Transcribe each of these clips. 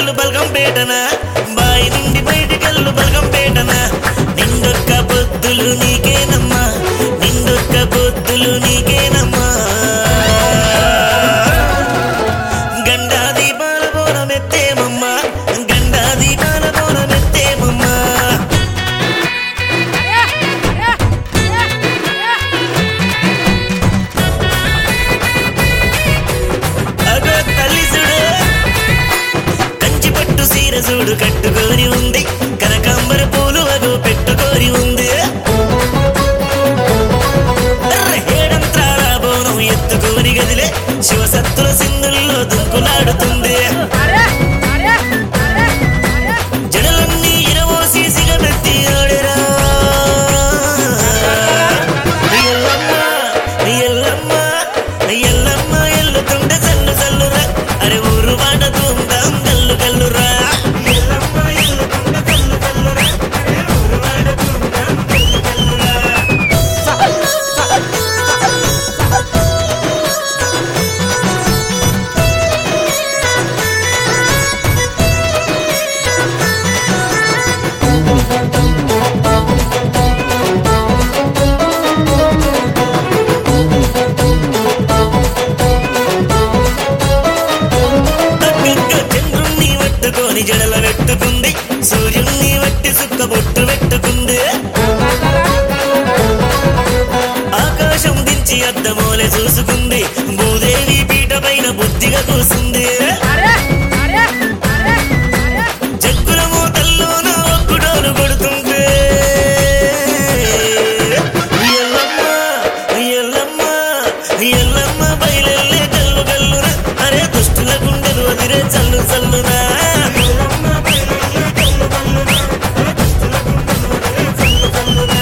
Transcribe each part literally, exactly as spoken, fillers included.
బయటికెళ్ళు బల్గం పేటన బాయి నుండి బయటికెళ్ళు బల్గం పేటన నిండొక్క పొద్దులు నీకేనమ్మా నిండొక్క పొద్దులు నీకేనమ్మా గండా దీపాల బోనమెత్తేమమ్మా గండా దీపాల బోనమెత్తేమమ్మా అగో తల్లి చూడు కంచి పట్టు సీర చూడు కట్టుకొని ఉంది కనకాంబర పూలు అగో పెట్టుకొని ఉంది ఏడంత్రాల బోనం ఎత్తుకొని గదిలే శివసత్తుల సింధుల్లో దుంకులాడుతుంది జడలన్నీ ఇరవోసి సిగమెత్తి ఆడెరా ఎల్లమ్మ ఎల్లమ్మ ఎల్లమ్మ ఎల్లుతుంటే సల్లు సల్లురా అరే ఊరు వాడ ధూమ్ధాం గల్లు గల్లురా ఎల్లమ్మ ఎల్లుతుంటే సల్లు సల్లురా అరే ఊరు వాడ ధూమ్ధాం గల్లు గల్లురా చంద్రుణ్ణి పట్టుకొని జడల పెట్టుకుంది సూర్యుణ్ణి వట్టి సుక్క బొట్టు పెట్టుకుంది ఆకాశం దించి అద్దమోలే చూసుకుంది భూదేవి పీట పైన బుద్ధిగా కూసుంది జగ్గుల మోతల్లోన ఒక్కుడోలు కొడుతుంటే ఎల్లమ్మ ఎల్లమ్మ ఎల్లమ్మ బయలెల్లే గల్లు గల్లురా అరే దుష్టుల గుండెలు అదిరే చల్లు చల్లురా ఎల్లమ్మ బయలెల్లే గల్లు గల్లురా అరే దుష్టుల గుండెలు అదిరే చల్లు చల్లురా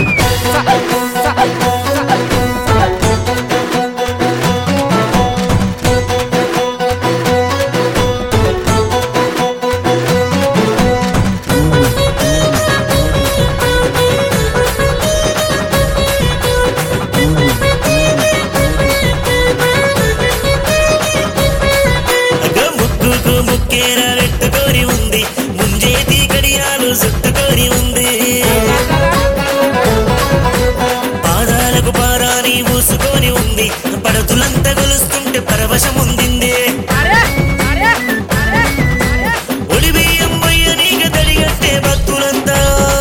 అగో ముక్కుకు ముక్కేర పెట్టుకొని ఉంది ముంజేతి కడియాలు చుట్టుకొని ఉంది పాదాలకు పారాని పూసుకొని ఉంది పడతులంతా గొలుస్తుంటే పరవశం ఉందింది ఒడి బియ్యం పొయ్య నీక తడిగట్టే భక్తులంతా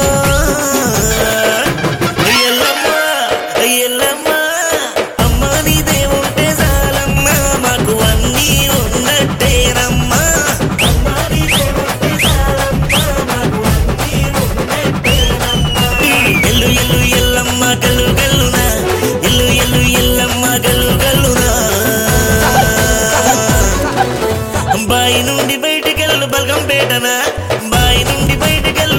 ఎల్లమ్మ ఎల్లమ్మ అమ్మ నీదేవుంటే చాలమ్మ మాకు అన్నీ ఉన్నట్టేనమ్మా అమ్మ నీదేవుంటే చాలమ్మ మాకు అన్నీ ఉన్నట్టేనమ్మా ఎల్లు ఎల్లు ఎల్లమ్మ గల్లు గల్లునా ఎల్లు ఎల్లు ఎల్లమ్మ గల్లు గల్లునా బాయి నుండి బయటికెళ్ళు బల్గం పేటన బాయి నుండి బయటికెళ్ళు